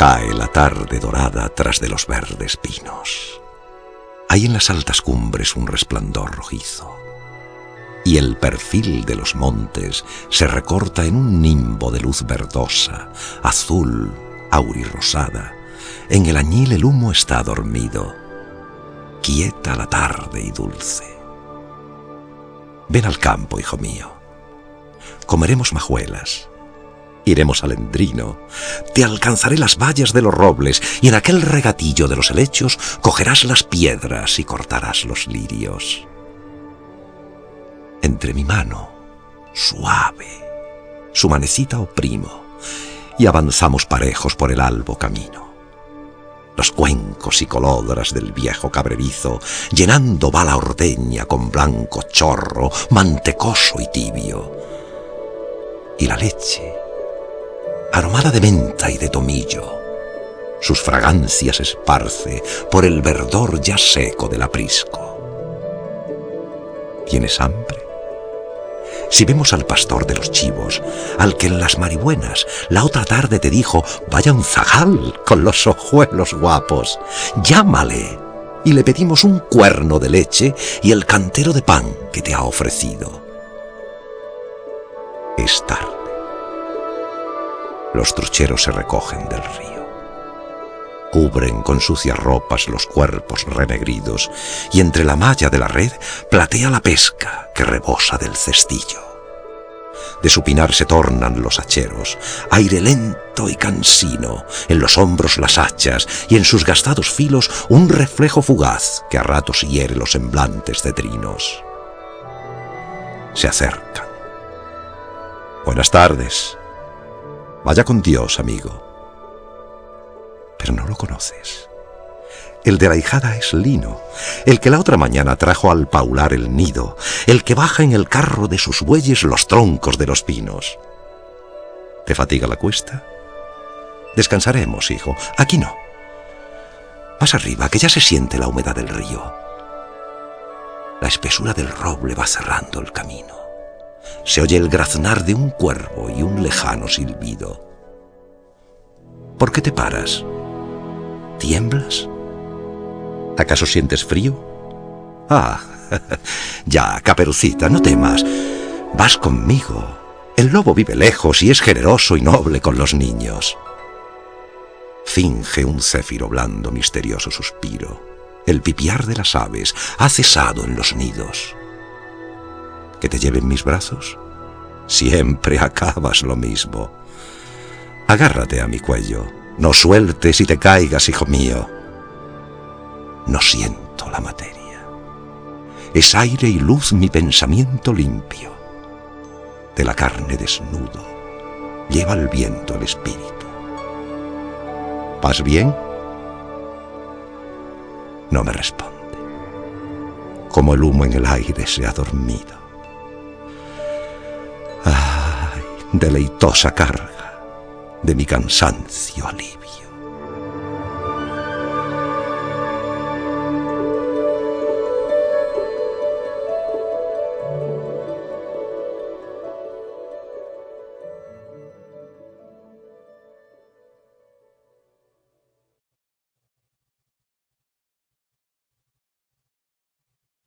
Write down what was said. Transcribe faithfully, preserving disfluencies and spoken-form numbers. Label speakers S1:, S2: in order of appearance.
S1: Cae la tarde dorada tras de los verdes pinos. Hay en las altas cumbres un resplandor rojizo, y el perfil de los montes se recorta en un nimbo de luz verdosa, azul, aurirrosada. En el añil el humo está dormido, quieta la tarde y dulce. Ven al campo, hijo mío. Comeremos majuelas. Iremos al Endrino, te alcanzaré las vallas de los robles, y en aquel regatillo de los helechos cogerás las piedras y cortarás los lirios. Entre mi mano, suave, su manecita oprimo, y avanzamos parejos por el albo camino. Los cuencos y colodras del viejo cabrerizo, llenando va la ordeña con blanco chorro, mantecoso y tibio. Y la leche, aromada de menta y de tomillo, sus fragancias esparce por el verdor ya seco del aprisco. ¿Tienes hambre? Si vemos al pastor de los chivos, al que en las marihuenas la otra tarde te dijo, vaya un zagal con los ojuelos guapos, llámale y le pedimos un cuerno de leche y el cantero de pan que te ha ofrecido. Es tarde. Los trucheros se recogen del río. Cubren con sucias ropas los cuerpos renegridos, y entre la malla de la red platea la pesca que rebosa del cestillo. De su pinar se tornan los hacheros, aire lento y cansino, en los hombros las hachas y en sus gastados filos un reflejo fugaz que a ratos hiere los semblantes de trinos. Se acercan. Buenas tardes. Vaya con Dios, amigo. Pero no lo conoces. El de la hijada es Lino, el que la otra mañana trajo al paular el nido, el que baja en el carro de sus bueyes los troncos de los pinos. ¿Te fatiga la cuesta? Descansaremos, hijo. Aquí no. Más arriba, que ya se siente la humedad del río. La espesura del roble va cerrando el camino. Se oye el graznar de un cuervo y un lejano silbido. ¿Por qué te paras? ¿Tiemblas? ¿Acaso sientes frío? Ah, ya, Caperucita, no temas. Vas conmigo. El lobo vive lejos y es generoso y noble con los niños. Finge un céfiro blando misterioso suspiro. El pipiar de las aves ha cesado en los nidos. ¿Que te lleven mis brazos? Siempre acabas lo mismo. Agárrate a mi cuello. No sueltes y te caigas, hijo mío. No siento la materia. Es aire y luz mi pensamiento limpio. De la carne desnudo lleva el viento el espíritu. ¿Vas bien? No me responde. Como el humo en el aire se ha dormido. ¡Ay, deleitosa carga! De mi cansancio alivio.